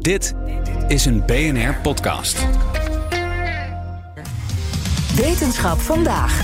Dit is een BNR-podcast. Wetenschap vandaag.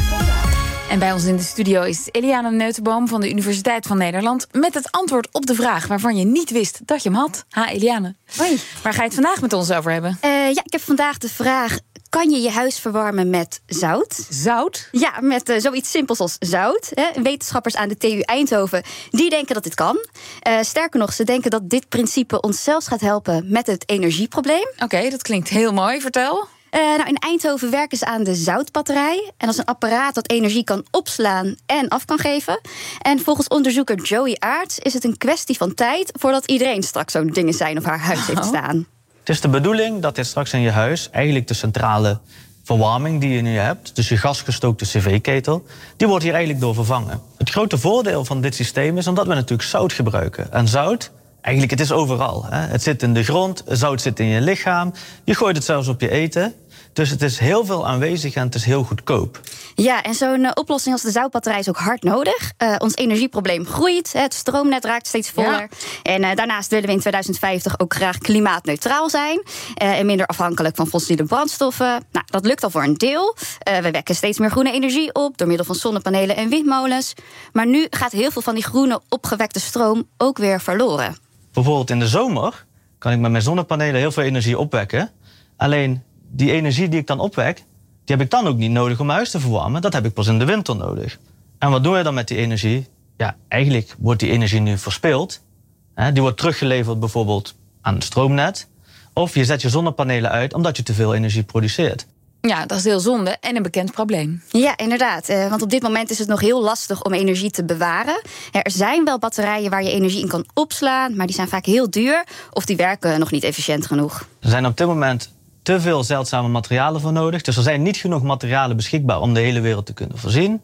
En bij ons in de studio is Eliane Neutenboom van de Universiteit van Nederland met het antwoord op de vraag waarvan je niet wist dat je hem had. Ha, Eliane. Hoi. Waar ga je het vandaag met ons over hebben? Ik heb vandaag de vraag: kan je je huis verwarmen met zout? Zout? Ja, met zoiets simpels als zout. Wetenschappers aan de TU Eindhoven die denken dat dit kan. Sterker nog, ze denken dat dit principe ons zelfs gaat helpen met het energieprobleem. Oké, dat klinkt heel mooi. Vertel. In Eindhoven werken ze aan de zoutbatterij. En dat is een apparaat dat energie kan opslaan en af kan geven. En volgens onderzoeker Joey Aarts is het een kwestie van tijd voordat iedereen straks zo'n ding in zijn of haar huis heeft staan. Het is de bedoeling dat dit straks in je huis eigenlijk de centrale verwarming die je nu hebt, dus je gasgestookte cv-ketel, die wordt hier eigenlijk door vervangen. Het grote voordeel van dit systeem is omdat we natuurlijk zout gebruiken. En zout, eigenlijk het is overal. Het zit in de grond, zout zit in je lichaam, je gooit het zelfs op je eten. Dus het is heel veel aanwezig en het is heel goedkoop. Ja, en zo'n oplossing als de zoutbatterij is ook hard nodig. Ons energieprobleem groeit, het stroomnet raakt steeds voller. Ja. En daarnaast willen we in 2050 ook graag klimaatneutraal zijn. En minder afhankelijk van fossiele brandstoffen. Nou, dat lukt al voor een deel. We wekken steeds meer groene energie op door middel van zonnepanelen en windmolens. Maar nu gaat heel veel van die groene opgewekte stroom ook weer verloren. Bijvoorbeeld in de zomer kan ik met mijn zonnepanelen heel veel energie opwekken. Alleen die energie die ik dan opwek, die heb ik dan ook niet nodig om mijn huis te verwarmen. Dat heb ik pas in de winter nodig. En wat doen we dan met die energie? Ja, eigenlijk wordt die energie nu verspild. Die wordt teruggeleverd bijvoorbeeld aan het stroomnet. Of je zet je zonnepanelen uit omdat je te veel energie produceert. Ja, dat is heel zonde en een bekend probleem. Ja, inderdaad. Want op dit moment is het nog heel lastig om energie te bewaren. Er zijn wel batterijen waar je energie in kan opslaan, maar die zijn vaak heel duur of die werken nog niet efficiënt genoeg. Er zijn op dit moment te veel zeldzame materialen voor nodig. Dus er zijn niet genoeg materialen beschikbaar om de hele wereld te kunnen voorzien.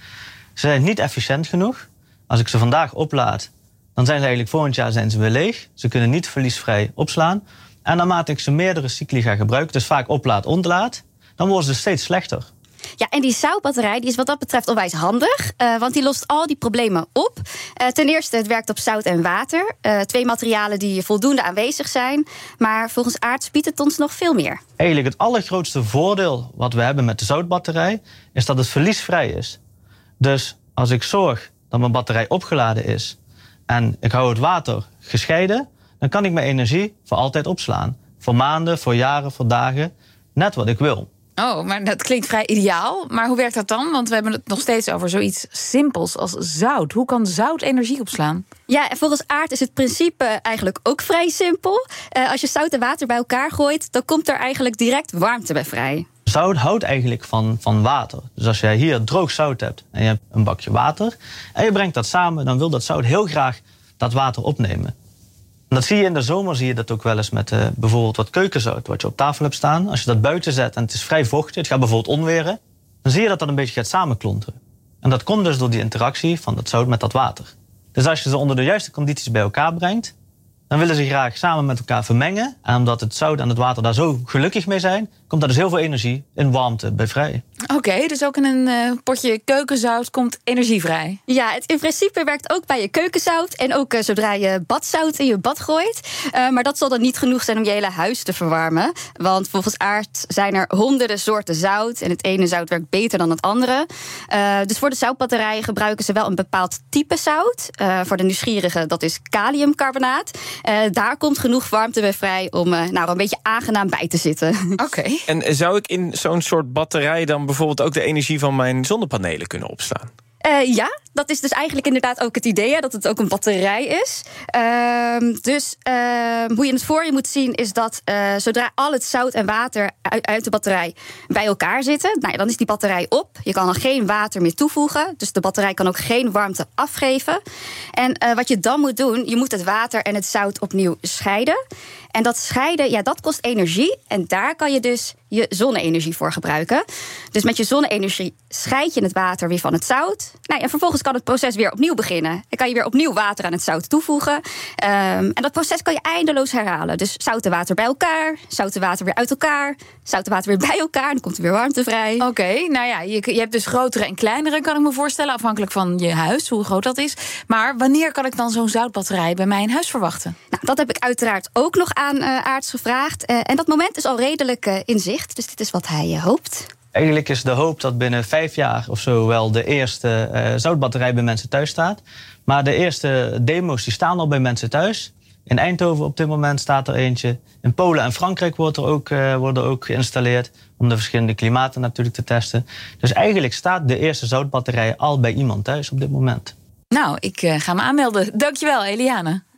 Ze zijn niet efficiënt genoeg. Als ik ze vandaag oplaad, dan zijn ze eigenlijk volgend jaar zijn ze weer leeg. Ze kunnen niet verliesvrij opslaan. En naarmate ik ze meerdere cycli ga gebruiken, dus vaak oplaad, ontlaad, dan worden ze steeds slechter. Ja, en die zoutbatterij die is wat dat betreft onwijs handig. Want die lost al die problemen op. Ten eerste, het werkt op zout en water. 2 materialen die voldoende aanwezig zijn. Maar volgens Aarts biedt het ons nog veel meer. Eigenlijk het allergrootste voordeel wat we hebben met de zoutbatterij is dat het verliesvrij is. Dus als ik zorg dat mijn batterij opgeladen is en ik hou het water gescheiden, dan kan ik mijn energie voor altijd opslaan. Voor maanden, voor jaren, voor dagen. Net wat ik wil. Oh, maar dat klinkt vrij ideaal. Maar hoe werkt dat dan? Want we hebben het nog steeds over zoiets simpels als zout. Hoe kan zout energie opslaan? Ja, en volgens Aarts is het principe eigenlijk ook vrij simpel. Als je zout en water bij elkaar gooit, dan komt er eigenlijk direct warmte bij vrij. Zout houdt eigenlijk van water. Dus als jij hier droog zout hebt en je hebt een bakje water en je brengt dat samen, dan wil dat zout heel graag dat water opnemen. En dat zie je in de zomer, zie je dat ook wel eens met bijvoorbeeld wat keukenzout wat je op tafel hebt staan. Als je dat buiten zet en het is vrij vochtig, het gaat bijvoorbeeld onweren, dan zie je dat dat een beetje gaat samenklonteren. En dat komt dus door die interactie van dat zout met dat water. Dus als je ze onder de juiste condities bij elkaar brengt, dan willen ze graag samen met elkaar vermengen. En omdat het zout en het water daar zo gelukkig mee zijn, komt daar dus heel veel energie en warmte bij vrij. Oké, dus ook in een potje keukenzout komt energie vrij. Ja, het in principe werkt ook bij je keukenzout en ook zodra je badzout in je bad gooit. Maar dat zal dan niet genoeg zijn om je hele huis te verwarmen. Want volgens Aarts zijn er honderden soorten zout en het ene zout werkt beter dan het andere. Dus voor de zoutbatterij gebruiken ze wel een bepaald type zout. Voor de nieuwsgierigen, dat is kaliumcarbonaat. Daar komt genoeg warmte bij vrij om er een beetje aangenaam bij te zitten. Oké. En zou ik in zo'n soort batterij dan bijvoorbeeld ook de energie van mijn zonnepanelen kunnen opslaan? Ja, dat is dus eigenlijk inderdaad ook het idee, dat het ook een batterij is. Hoe je het voor je moet zien is dat zodra al het zout en water uit de batterij bij elkaar zitten, dan is die batterij op. Je kan er geen water meer toevoegen, dus de batterij kan ook geen warmte afgeven. En wat je dan moet doen, je moet het water en het zout opnieuw scheiden. En dat scheiden, dat kost energie. En daar kan je dus je zonne-energie voor gebruiken. Dus met je zonne-energie scheid je het water weer van het zout. Nou, en vervolgens kan het proces weer opnieuw beginnen. Dan kan je weer opnieuw water aan het zout toevoegen. En dat proces kan je eindeloos herhalen. Dus zoute water bij elkaar, zoute water weer uit elkaar, zoute water weer bij elkaar. Dan komt er weer warmte vrij. Oké, nou ja, je hebt dus grotere en kleinere, kan ik me voorstellen, afhankelijk van je huis, hoe groot dat is. Maar wanneer kan ik dan zo'n zoutbatterij bij mij in huis verwachten? Nou, dat heb ik uiteraard ook nog aan Aarts gevraagd. En dat moment is al redelijk in zicht. Dus dit is wat hij hoopt. Eigenlijk is de hoop dat binnen 5 jaar of zo wel de eerste zoutbatterij bij mensen thuis staat. Maar de eerste demo's die staan al bij mensen thuis. In Eindhoven op dit moment staat er eentje. In Polen en Frankrijk worden ook geïnstalleerd. Om de verschillende klimaten natuurlijk te testen. Dus eigenlijk staat de eerste zoutbatterij al bij iemand thuis op dit moment. Nou, ik ga me aanmelden. Dankjewel, Eliane.